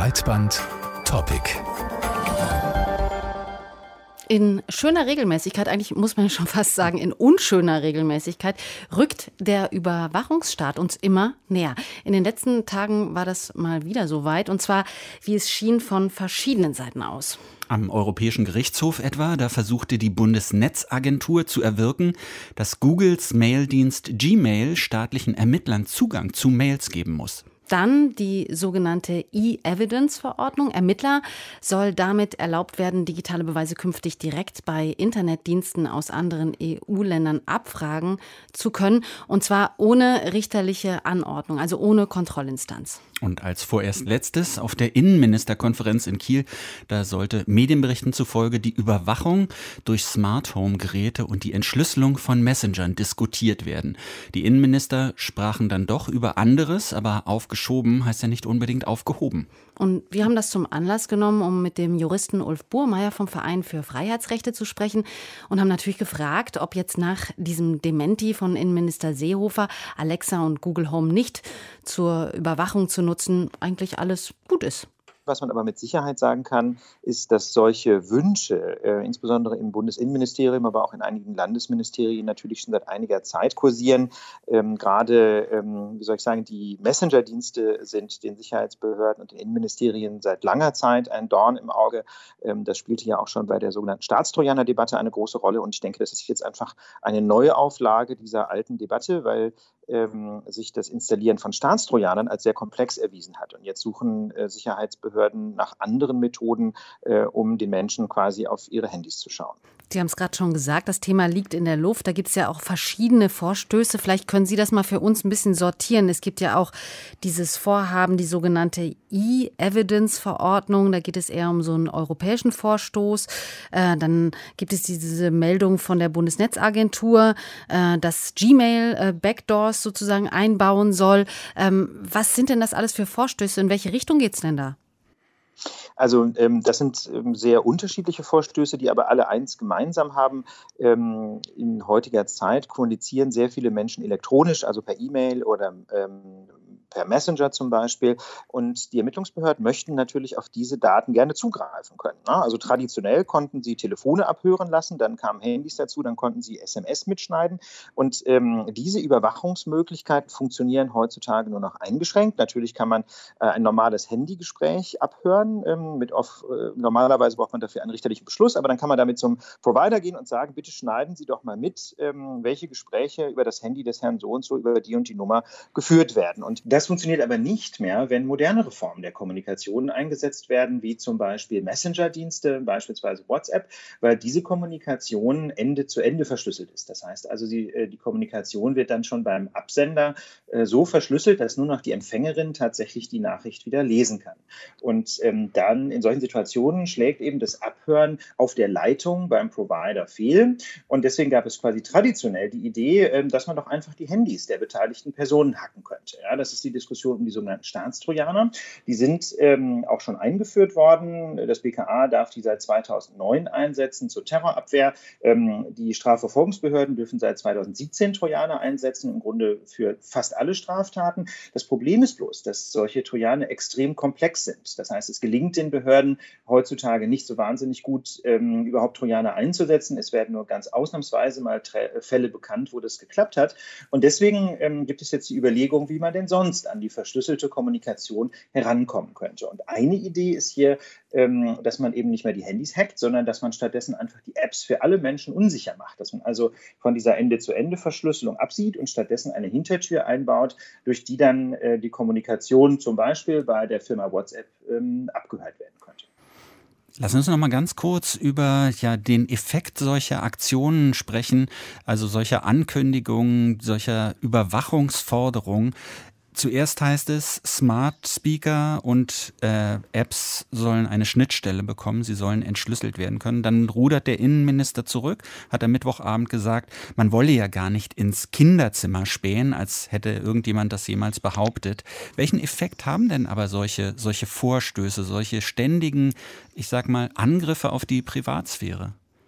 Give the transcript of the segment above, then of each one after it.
Breitband-Topic. In schöner Regelmäßigkeit, eigentlich muss man schon fast sagen, in unschöner Regelmäßigkeit, rückt der Überwachungsstaat uns immer näher. In den letzten Tagen war das mal wieder so weit, und zwar, wie es schien, von verschiedenen Seiten aus. Am Europäischen Gerichtshof etwa, da versuchte die Bundesnetzagentur zu erwirken, dass Googles Maildienst Gmail staatlichen Ermittlern Zugang zu Mails geben muss. Dann die sogenannte E-Evidence-Verordnung. Ermittler soll damit erlaubt werden, digitale Beweise künftig direkt bei Internetdiensten aus anderen EU-Ländern abfragen zu können. Und zwar ohne richterliche Anordnung, also ohne Kontrollinstanz. Und als vorerst letztes auf der Innenministerkonferenz in Kiel, da sollte Medienberichten zufolge die Überwachung durch Smart-Home-Geräte und die Entschlüsselung von Messengern diskutiert werden. Die Innenminister sprachen dann doch über anderes, aber aufgeschoben heißt ja nicht unbedingt aufgehoben. Und wir haben das zum Anlass genommen, um mit dem Juristen Ulf Burmeier vom Verein für Freiheitsrechte zu sprechen und haben natürlich gefragt, ob jetzt nach diesem Dementi von Innenminister Seehofer Alexa und Google Home nicht zur Überwachung zu nutzen, eigentlich alles gut ist. Was man aber mit Sicherheit sagen kann, ist, dass solche Wünsche, insbesondere im Bundesinnenministerium, aber auch in einigen Landesministerien natürlich schon seit einiger Zeit kursieren. Gerade, die Messenger-Dienste sind den Sicherheitsbehörden und den Innenministerien seit langer Zeit ein Dorn im Auge. Das spielte ja auch schon bei der sogenannten Staatstrojaner-Debatte eine große Rolle. Und ich denke, das ist jetzt einfach eine Neuauflage dieser alten Debatte, weil sich das Installieren von Staatstrojanern als sehr komplex erwiesen hat. Und jetzt suchen Sicherheitsbehörden nach anderen Methoden, um den Menschen quasi auf ihre Handys zu schauen. Sie haben es gerade schon gesagt, das Thema liegt in der Luft. Da gibt es ja auch verschiedene Vorstöße. Vielleicht können Sie das mal für uns ein bisschen sortieren. Es gibt ja auch dieses Vorhaben, die sogenannte E-Evidence-Verordnung. Da geht es eher um so einen europäischen Vorstoß. Dann gibt es diese Meldung von der Bundesnetzagentur, dass Gmail Backdoors sozusagen einbauen soll. Was sind denn das alles für Vorstöße? In welche Richtung geht es denn da? Also das sind sehr unterschiedliche Vorstöße, die aber alle eins gemeinsam haben. In heutiger Zeit kommunizieren sehr viele Menschen elektronisch, also per E-Mail oder per Messenger zum Beispiel. Und die Ermittlungsbehörden möchten natürlich auf diese Daten gerne zugreifen können. Also traditionell konnten sie Telefone abhören lassen, dann kamen Handys dazu, dann konnten sie SMS mitschneiden. Und diese Überwachungsmöglichkeiten funktionieren heutzutage nur noch eingeschränkt. Natürlich kann man ein normales Handygespräch abhören. Normalerweise braucht man dafür einen richterlichen Beschluss, aber dann kann man damit zum Provider gehen und sagen, bitte schneiden Sie doch mal mit, welche Gespräche über das Handy des Herrn so und so über die und die Nummer geführt werden. Und das funktioniert aber nicht mehr, wenn modernere Formen der Kommunikation eingesetzt werden, wie zum Beispiel Messenger-Dienste, beispielsweise WhatsApp, weil diese Kommunikation Ende zu Ende verschlüsselt ist. Das heißt also, die Kommunikation wird dann schon beim Absender so verschlüsselt, dass nur noch die Empfängerin tatsächlich die Nachricht wieder lesen kann. Und dann in solchen Situationen schlägt eben das Abhören auf der Leitung beim Provider fehl. Und deswegen gab es quasi traditionell die Idee, dass man doch einfach die Handys der beteiligten Personen hacken könnte. Ja, das ist die Diskussion um die sogenannten Staatstrojaner. Die sind auch schon eingeführt worden. Das BKA darf die seit 2009 einsetzen zur Terrorabwehr. Die Strafverfolgungsbehörden dürfen seit 2017 Trojaner einsetzen, im Grunde für fast alle Straftaten. Das Problem ist bloß, dass solche Trojaner extrem komplex sind. Das heißt, es gelingt den Behörden heutzutage nicht so wahnsinnig gut, überhaupt Trojaner einzusetzen. Es werden nur ganz ausnahmsweise mal Fälle bekannt, wo das geklappt hat. Und deswegen gibt es jetzt die Überlegung, wie man denn sonst an die verschlüsselte Kommunikation herankommen könnte. Und eine Idee ist hier, dass man eben nicht mehr die Handys hackt, sondern dass man stattdessen einfach die Apps für alle Menschen unsicher macht. Dass man also von dieser Ende-zu-Ende-Verschlüsselung absieht und stattdessen eine Hintertür einbaut, durch die dann die Kommunikation zum Beispiel bei der Firma WhatsApp abgehört werden könnte. Lass uns noch mal ganz kurz über den Effekt solcher Aktionen sprechen, also solcher Ankündigungen, solcher Überwachungsforderungen. Zuerst heißt es, Smart Speaker und Apps sollen eine Schnittstelle bekommen, sie sollen entschlüsselt werden können. Dann rudert der Innenminister zurück, hat am Mittwochabend gesagt, man wolle ja gar nicht ins Kinderzimmer spähen, als hätte irgendjemand das jemals behauptet. Welchen Effekt haben denn aber solche Vorstöße, solche ständigen, ich sag mal, Angriffe auf die Privatsphäre?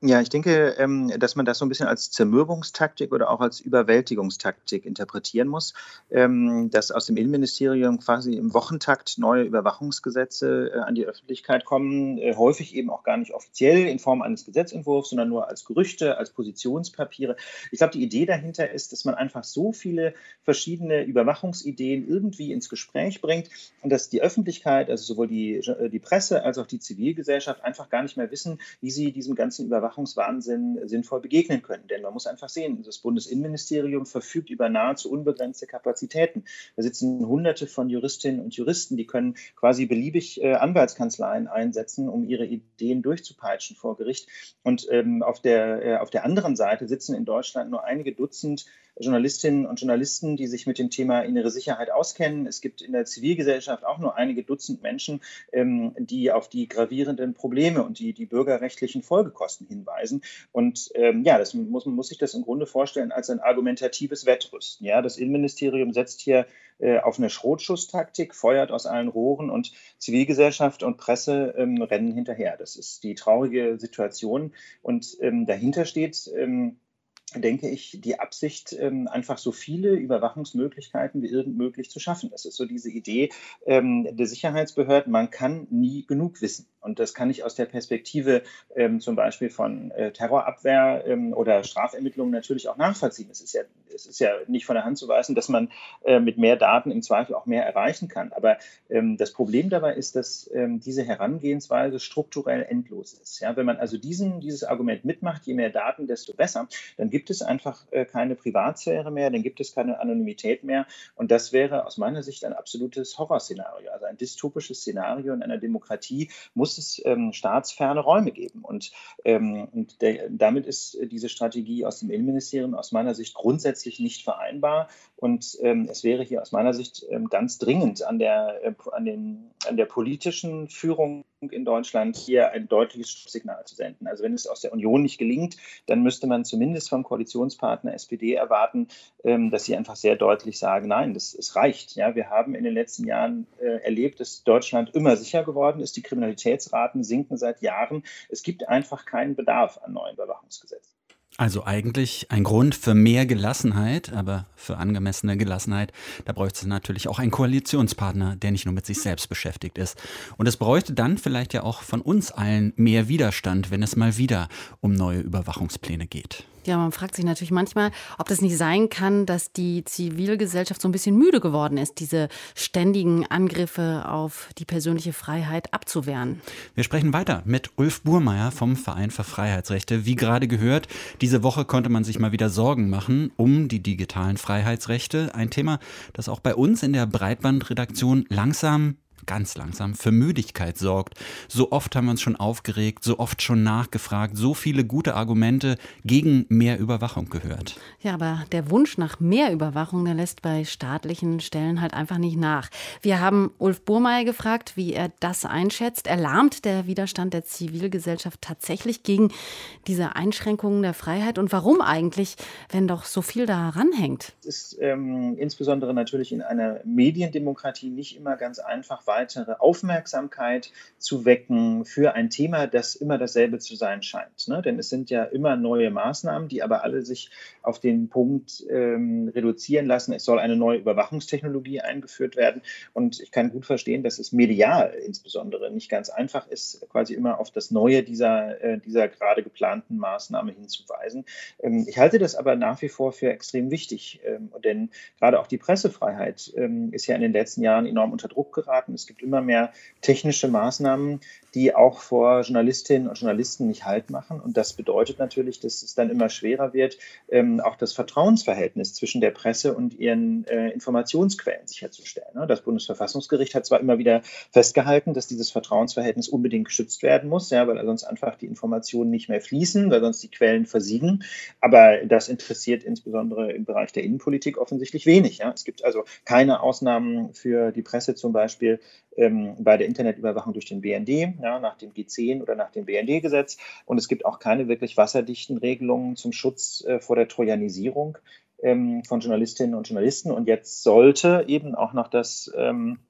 Ja, ich denke, dass man das so ein bisschen als Zermürbungstaktik oder auch als Überwältigungstaktik interpretieren muss, dass aus dem Innenministerium quasi im Wochentakt neue Überwachungsgesetze an die Öffentlichkeit kommen, häufig eben auch gar nicht offiziell in Form eines Gesetzentwurfs, sondern nur als Gerüchte, als Positionspapiere. Ich glaube, die Idee dahinter ist, dass man einfach so viele verschiedene Überwachungsideen irgendwie ins Gespräch bringt und dass die Öffentlichkeit, also sowohl die Presse als auch die Zivilgesellschaft einfach gar nicht mehr wissen, wie sie diesem ganzen Überwachungswahnsinn sinnvoll begegnen können. Denn man muss einfach sehen, das Bundesinnenministerium verfügt über nahezu unbegrenzte Kapazitäten. Da sitzen Hunderte von Juristinnen und Juristen, die können quasi beliebig Anwaltskanzleien einsetzen, um ihre Ideen durchzupeitschen vor Gericht. Und auf der anderen Seite sitzen in Deutschland nur einige Dutzend Journalistinnen und Journalisten, die sich mit dem Thema innere Sicherheit auskennen. Es gibt in der Zivilgesellschaft auch nur einige Dutzend Menschen, die auf die gravierenden Probleme und die bürgerrechtlichen Folgekosten hinweisen. Und man muss sich das im Grunde vorstellen als ein argumentatives Wettrüsten. Ja, das Innenministerium setzt hier auf eine Schrotschusstaktik, feuert aus allen Rohren und Zivilgesellschaft und Presse rennen hinterher. Das ist die traurige Situation. Und dahinter steht, denke ich, die Absicht, einfach so viele Überwachungsmöglichkeiten wie irgend möglich zu schaffen. Das ist so diese Idee der Sicherheitsbehörden, man kann nie genug wissen. Und das kann ich aus der Perspektive zum Beispiel von Terrorabwehr oder Strafermittlungen natürlich auch nachvollziehen. Es ist ja nicht von der Hand zu weisen, dass man mit mehr Daten im Zweifel auch mehr erreichen kann. Aber das Problem dabei ist, dass diese Herangehensweise strukturell endlos ist. Ja, wenn man also dieses Argument mitmacht, je mehr Daten, desto besser, dann gibt es einfach keine Privatsphäre mehr, dann gibt es keine Anonymität mehr. Und das wäre aus meiner Sicht ein absolutes Horrorszenario, also ein dystopisches Szenario. In einer Demokratie muss es staatsferne Räume geben. Und damit ist diese Strategie aus dem Innenministerium aus meiner Sicht grundsätzlich nicht vereinbar. Und es wäre hier aus meiner Sicht ganz dringend an der politischen Führung in Deutschland hier ein deutliches Stoppsignal zu senden. Also wenn es aus der Union nicht gelingt, dann müsste man zumindest vom Koalitionspartner SPD erwarten, dass sie einfach sehr deutlich sagen, nein, es reicht. Ja, wir haben in den letzten Jahren erlebt, dass Deutschland immer sicher geworden ist. Die Kriminalitätsraten sinken seit Jahren. Es gibt einfach keinen Bedarf an neuen Überwachungsgesetzen. Also eigentlich ein Grund für mehr Gelassenheit, aber für angemessene Gelassenheit, da bräuchte es natürlich auch einen Koalitionspartner, der nicht nur mit sich selbst beschäftigt ist. Und es bräuchte dann vielleicht ja auch von uns allen mehr Widerstand, wenn es mal wieder um neue Überwachungspläne geht. Ja, man fragt sich natürlich manchmal, ob das nicht sein kann, dass die Zivilgesellschaft so ein bisschen müde geworden ist, diese ständigen Angriffe auf die persönliche Freiheit abzuwehren. Wir sprechen weiter mit Ulf Burmeier vom Verein für Freiheitsrechte. Wie gerade gehört, diese Woche konnte man sich mal wieder Sorgen machen um die digitalen Freiheitsrechte. Ein Thema, das auch bei uns in der Breitbandredaktion ganz langsam für Müdigkeit sorgt. So oft haben wir uns schon aufgeregt, so oft schon nachgefragt, so viele gute Argumente gegen mehr Überwachung gehört. Ja, aber der Wunsch nach mehr Überwachung, der lässt bei staatlichen Stellen halt einfach nicht nach. Wir haben Ulf Burmeier gefragt, wie er das einschätzt. Erlahmt der Widerstand der Zivilgesellschaft tatsächlich gegen diese Einschränkungen der Freiheit? Und warum eigentlich, wenn doch so viel da ranhängt? Es ist insbesondere natürlich in einer Mediendemokratie nicht immer ganz einfach, weitere Aufmerksamkeit zu wecken für ein Thema, das immer dasselbe zu sein scheint. Ne? Denn es sind ja immer neue Maßnahmen, die aber alle sich auf den Punkt reduzieren lassen. Es soll eine neue Überwachungstechnologie eingeführt werden. Und ich kann gut verstehen, dass es medial insbesondere nicht ganz einfach ist, quasi immer auf das Neue dieser gerade geplanten Maßnahme hinzuweisen. Ich halte das aber nach wie vor für extrem wichtig, denn gerade auch die Pressefreiheit ist ja in den letzten Jahren enorm unter Druck geraten. Es gibt immer mehr technische Maßnahmen, die auch vor Journalistinnen und Journalisten nicht Halt machen. Und das bedeutet natürlich, dass es dann immer schwerer wird, auch das Vertrauensverhältnis zwischen der Presse und ihren Informationsquellen sicherzustellen. Das Bundesverfassungsgericht hat zwar immer wieder festgehalten, dass dieses Vertrauensverhältnis unbedingt geschützt werden muss, ja, weil sonst einfach die Informationen nicht mehr fließen, weil sonst die Quellen versiegen. Aber das interessiert insbesondere im Bereich der Innenpolitik offensichtlich wenig. Ja. Es gibt also keine Ausnahmen für die Presse zum Beispiel bei der Internetüberwachung durch den BND, ja, nach dem G10 oder nach dem BND-Gesetz. Und es gibt auch keine wirklich wasserdichten Regelungen zum Schutz vor der Trojanisierung von Journalistinnen und Journalisten. Und jetzt sollte eben auch noch das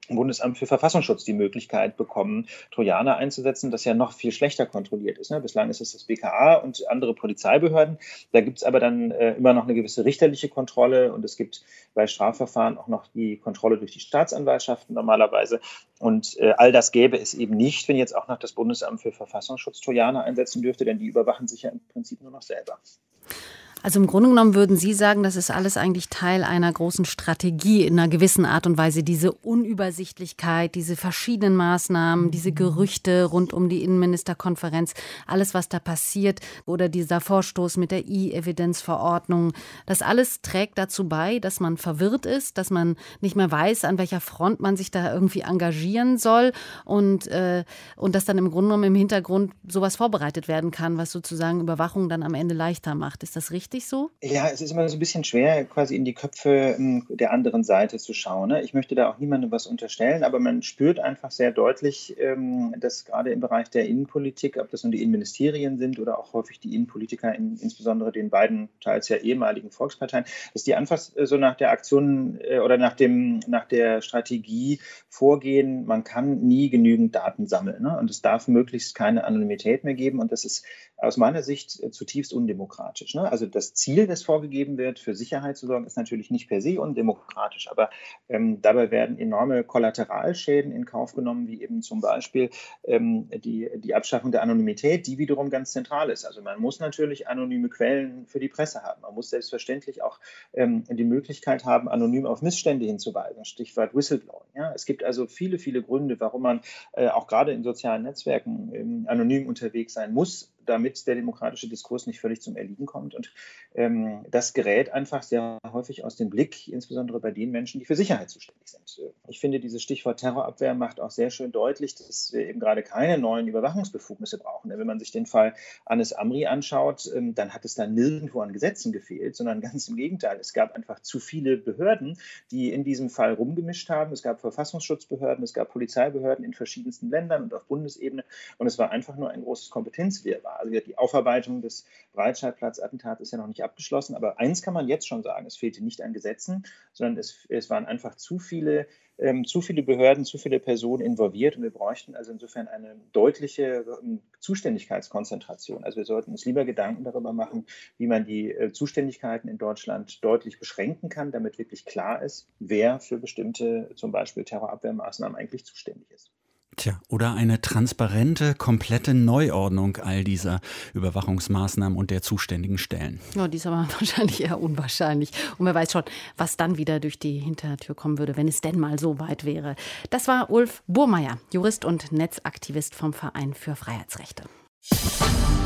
Bundesamt für Verfassungsschutz die Möglichkeit bekommen, Trojaner einzusetzen, das ja noch viel schlechter kontrolliert ist. Bislang ist es das BKA und andere Polizeibehörden. Da gibt es aber dann immer noch eine gewisse richterliche Kontrolle und es gibt bei Strafverfahren auch noch die Kontrolle durch die Staatsanwaltschaften normalerweise. Und all das gäbe es eben nicht, wenn jetzt auch noch das Bundesamt für Verfassungsschutz Trojaner einsetzen dürfte, denn die überwachen sich ja im Prinzip nur noch selber. Also im Grunde genommen würden Sie sagen, das ist alles eigentlich Teil einer großen Strategie in einer gewissen Art und Weise. Diese Unübersichtlichkeit, diese verschiedenen Maßnahmen, diese Gerüchte rund um die Innenministerkonferenz, alles, was da passiert oder dieser Vorstoß mit der E-Evidenz-Verordnung, das alles trägt dazu bei, dass man verwirrt ist, dass man nicht mehr weiß, an welcher Front man sich da irgendwie engagieren soll und dass dann im Grunde genommen im Hintergrund sowas vorbereitet werden kann, was sozusagen Überwachung dann am Ende leichter macht. Ist das richtig so? Ja, es ist immer so ein bisschen schwer, quasi in die Köpfe der anderen Seite zu schauen. Ich möchte da auch niemandem was unterstellen, aber man spürt einfach sehr deutlich, dass gerade im Bereich der Innenpolitik, ob das nun die Innenministerien sind oder auch häufig die Innenpolitiker, insbesondere den beiden teils ja ehemaligen Volksparteien, dass die einfach so nach der Aktion oder nach der Strategie vorgehen, man kann nie genügend Daten sammeln. Und es darf möglichst keine Anonymität mehr geben und das ist aus meiner Sicht zutiefst undemokratisch. Also das Ziel, das vorgegeben wird, für Sicherheit zu sorgen, ist natürlich nicht per se undemokratisch, aber dabei werden enorme Kollateralschäden in Kauf genommen, wie eben zum Beispiel die Abschaffung der Anonymität, die wiederum ganz zentral ist. Also man muss natürlich anonyme Quellen für die Presse haben. Man muss selbstverständlich auch die Möglichkeit haben, anonym auf Missstände hinzuweisen. Stichwort Whistleblowing. Ja? Es gibt also viele, viele Gründe, warum man auch gerade in sozialen Netzwerken anonym unterwegs sein muss, damit der demokratische Diskurs nicht völlig zum Erliegen kommt. Und das gerät einfach sehr häufig aus dem Blick, insbesondere bei den Menschen, die für Sicherheit zuständig sind. Ich finde, dieses Stichwort Terrorabwehr macht auch sehr schön deutlich, dass wir eben gerade keine neuen Überwachungsbefugnisse brauchen. Denn wenn man sich den Fall Anis Amri anschaut, dann hat es da nirgendwo an Gesetzen gefehlt, sondern ganz im Gegenteil. Es gab einfach zu viele Behörden, die in diesem Fall rumgemischt haben. Es gab Verfassungsschutzbehörden, es gab Polizeibehörden in verschiedensten Ländern und auf Bundesebene. Und es war einfach nur ein großes Kompetenzwirrwarr. Also die Aufarbeitung des Breitscheidplatz-Attentats ist ja noch nicht abgeschlossen, aber eins kann man jetzt schon sagen, es fehlte nicht an Gesetzen, sondern es waren einfach zu viele Behörden, zu viele Personen involviert und wir bräuchten also insofern eine deutliche Zuständigkeitskonzentration. Also wir sollten uns lieber Gedanken darüber machen, wie man die Zuständigkeiten in Deutschland deutlich beschränken kann, damit wirklich klar ist, wer für bestimmte zum Beispiel Terrorabwehrmaßnahmen eigentlich zuständig ist. Tja, oder eine transparente, komplette Neuordnung all dieser Überwachungsmaßnahmen und der zuständigen Stellen. Ja, die ist aber wahrscheinlich eher unwahrscheinlich. Und wer weiß schon, was dann wieder durch die Hintertür kommen würde, wenn es denn mal so weit wäre. Das war Ulf Burmeier, Jurist und Netzaktivist vom Verein für Freiheitsrechte.